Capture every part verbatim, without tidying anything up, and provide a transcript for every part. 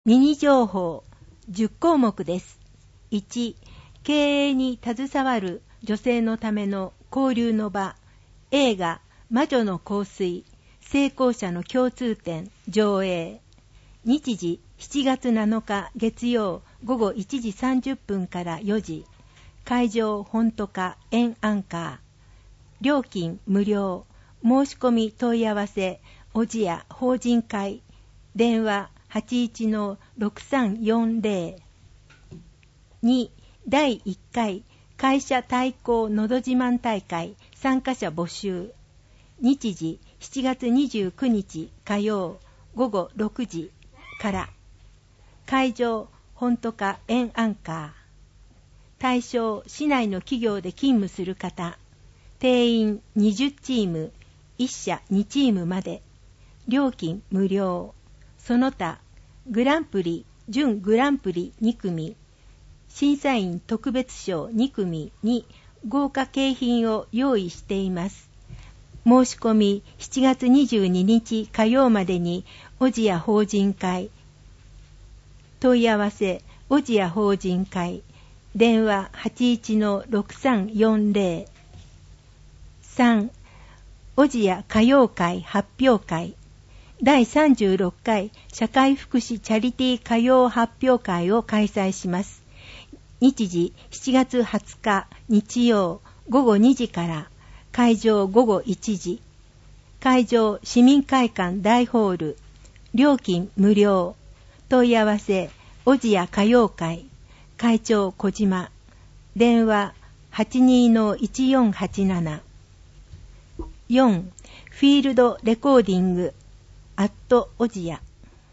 ミニ情報じゅっこうもくです。いち、経営に携わる女性のための交流の場、映画魔女の香水、成功者の共通点上映。日時しちがつなのか月曜ごごいちじさんじゅっぷんからよじ。会場本とかエンアンカー。料金無料。申し込み問い合わせおじや法人会。電話はちいちのろくさんよんぜろ。に、だいいっかい会社対抗のど自慢大会参加者募集。日時しちがつにじゅうくにち火曜ごごろくじから。会場本とかエンアンカー。対象市内の企業で勤務する方。定員にじゅうチーム、いっしゃにチームまで。料金無料。その他グランプリ、準グランプリにくみ、審査員特別賞にくみに豪華景品を用意しています。申し込みしちがつにじゅうににち火曜までにおじや法人会。問い合わせおじや法人会。電話はちいちのろくさんよんぜろ。さん、おじや歌謡会発表会。だいさんじゅうろっかい社会福祉チャリティー歌謡発表会を開催します。日時しちがつはつか日曜ごごにじから。会場ごごいちじ。会場市民会館大ホール。料金無料。問い合わせおじや歌謡会。会長小島。電話はちにのいちよんはちなな。よん、フィールドレコーディングアットおじや。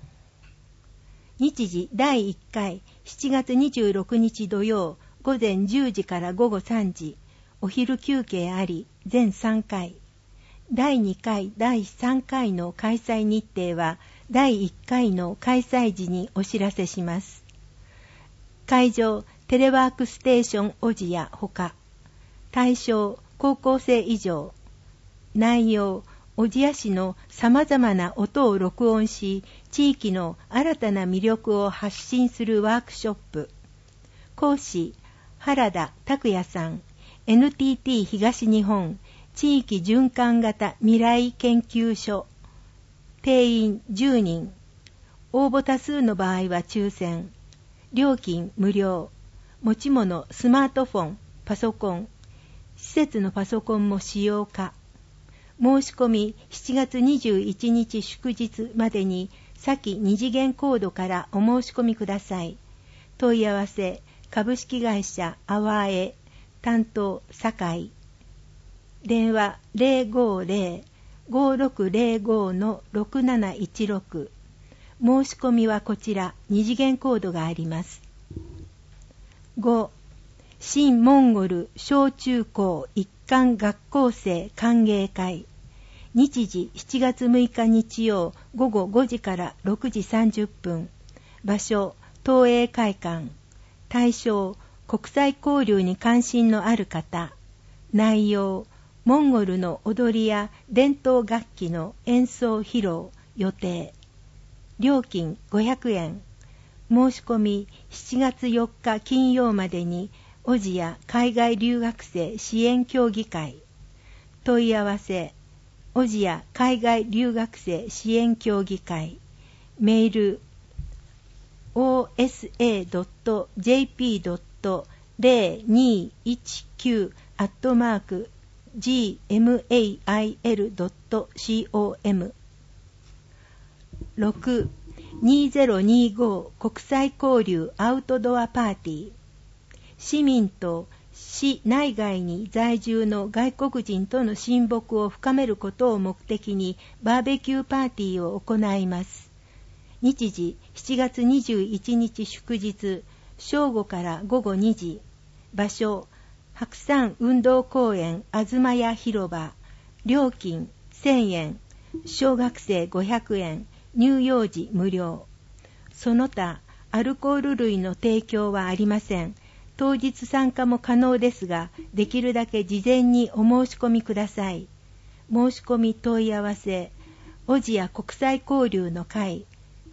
日時だいいっかいしちがつにじゅうろくにち土曜ごぜんじゅうじからごごさんじ。お昼休憩あり全さんかい。だいにかいだいさんかいの開催日程はだいいっかいの開催時にお知らせします。会場テレワークステーションおじやほか。対象高校生以上。内容小千谷市のさまざまな音を録音し、地域の新たな魅力を発信するワークショップ。講師、原田拓也さん、エヌティーティー 東日本地域循環型未来研究所。定員じゅうにん。応募多数の場合は抽選。料金無料。持ち物、スマートフォン、パソコン。施設のパソコンも使用可。申し込みしちがつにじゅういちにち祝日までに先二次元コードからお申し込みください。問い合わせ株式会社アワーエ担当堺。電話 ゼロごゼロ ごろくゼロご のろくなないちろく。申し込みはこちら二次元コードがあります。ご、新モンゴル小中高一貫学校生歓迎会。日時しちがつむいか日曜ごごごじからろくじさんじゅっぷん。場所東映会館。対象国際交流に関心のある方。内容モンゴルの踊りや伝統楽器の演奏披露予定。料金ごひゃくえん。申し込みしちがつよっか金曜までにおじや海外留学生支援協議会。問い合わせおじや海外留学生支援協議会。メール オーエスエードットジェーピードットゼロにいちきゅう アットマーク ジーエムエーアイエルドットコム。 ろく、にせんにじゅうご国際交流アウトドアパーティー。市民と市内外に在住の外国人との親睦を深めることを目的にバーベキューパーティーを行います。日時しちがつにじゅういちにち祝日正午からごごにじ。場所白山運動公園あずまや広場。料金せんえん。小学生ごひゃくえん。乳幼児無料。その他アルコール類の提供はありません。当日参加も可能ですが、できるだけ事前にお申し込みください。申し込み問い合わせ、おじや国際交流の会、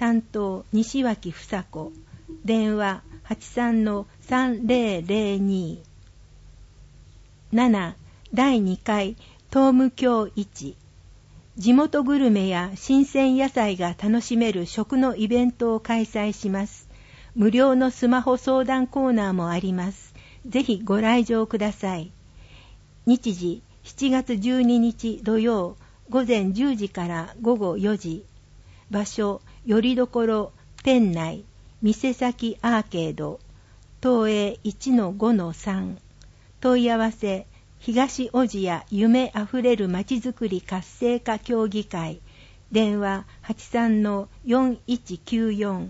担当西脇房子、電話 はちさんのさんぜろぜろに。なな. だいにかい東務郷市、地元グルメや新鮮野菜が楽しめる食のイベントを開催します。無料のスマホ相談コーナーもあります。ぜひご来場ください。日時しちがつじゅうににち土曜ごぜんじゅうじからごごよじ。場所よりどころ店内店先アーケード東映 いちのごのさん。問い合わせ東小千谷夢あふれるまちづくり活性化協議会、電話 はちさんのよんいちきゅうよん。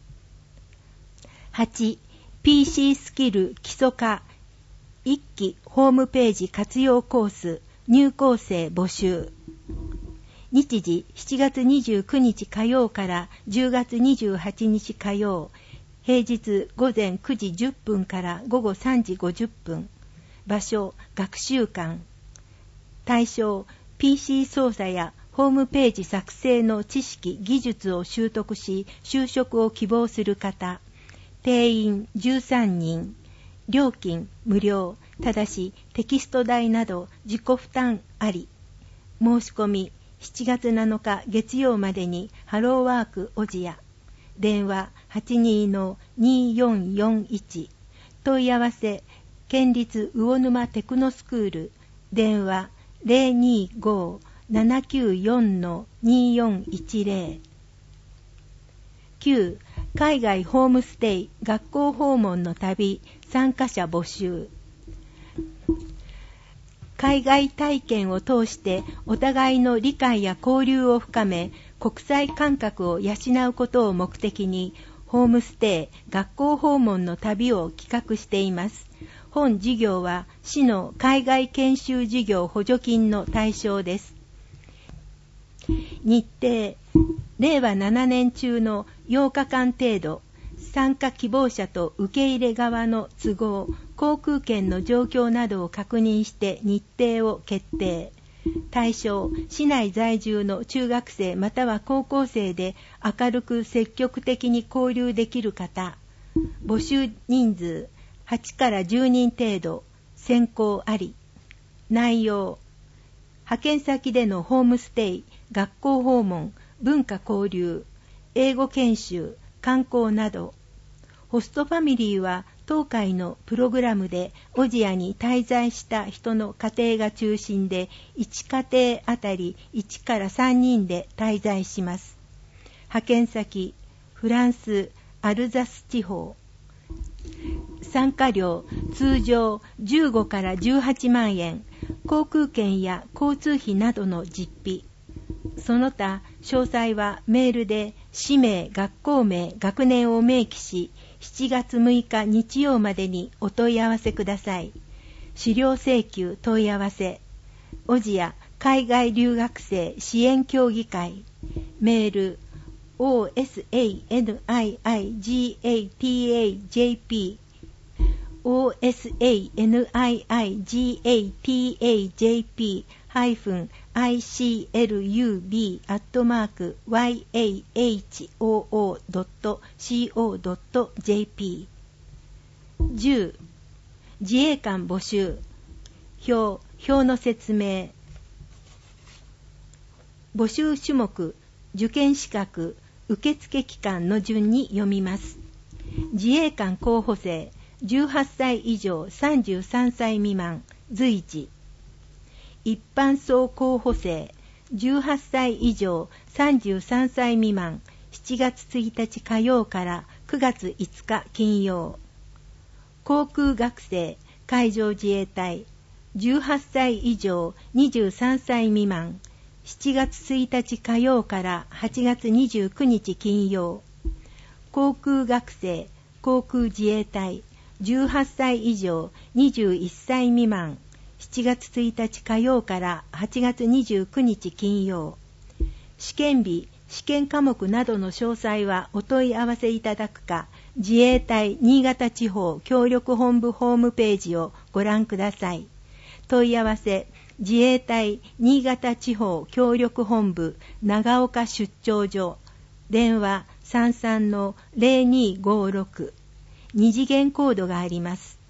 はち. ピーシー スキル基礎化いっきホームページ活用コース入校生募集。日時しちがつにじゅうくにち火曜からじゅうがつにじゅうはちにち火曜、平日午前くじじゅっぷんから午後さんじごじゅっぷん。場所学習館。対象 ピーシー 操作やホームページ作成の知識技術を習得し就職を希望する方。定員じゅうさんにん。料金無料、ただしテキスト代など自己負担あり。申し込みしちがつなのか月曜までにハローワーク小千谷。電話 はちにのによんよんいち。問い合わせ県立魚沼テクノスクール、電話 ゼロにご ななきゅうよん によんいちゼロ。きゅう. 海外ホームステイ学校訪問の旅参加者募集。海外体験を通してお互いの理解や交流を深め、国際感覚を養うことを目的にホームステイ学校訪問の旅を企画しています。本事業は市の海外研修事業補助金の対象です。日程、れいわななねん中のようかかん程度、参加希望者と受け入れ側の都合、航空券の状況などを確認して日程を決定。対象、市内在住の中学生または高校生で明るく積極的に交流できる方。募集人数、はちからじゅうにん程度、選考あり。内容、派遣先でのホームステイ、学校訪問、文化交流、英語研修、観光など。ホストファミリーは当会のプログラムで小千谷に滞在した人の家庭が中心でいちかていあたりいちからさんにんで滞在します。派遣先、フランス、アルザス地方。参加料通常じゅうごからじゅうはちまんえん、航空券や交通費などの実費。その他詳細はメールで氏名、学校名、学年を明記し、しちがつむいか日曜までにお問い合わせください。資料請求問い合わせ、小千谷海外留学生支援協議会。メール オーエスエーエヌアイアイジーエーティーエージェーピー オーエスエーエヌアイアイジーエーティーエージェーピー ハイフン アイシーエルユービー アットマーク ワイエーエイチオーオー ドット シーオー ドット ジェーピー。 じゅう. 自衛官募集。表表の説明。募集種目、受験資格、受付期間の順に読みます。自衛官候補生、じゅうはっさい以上さんじゅうさんさい未満、随時。一般層候補生、じゅうはっさい以上さんじゅうさんさい未満、しちがつついたち火曜からくがついつか金曜。航空学生、海上自衛隊、じゅうはっさい以上にじゅうさんさい未満、しちがつついたち火曜からはちがつにじゅうくにち金曜。航空学生、航空自衛隊、じゅうはっさい以上にじゅういっさい未満、しちがつついたち火曜からはちがつにじゅうくにち金曜。試験日、試験科目などの詳細はお問い合わせいただくか、自衛隊新潟地方協力本部ホームページをご覧ください。問い合わせ、自衛隊新潟地方協力本部長岡出張所。電話さんさんのゼロにごろく、に次元コードがあります。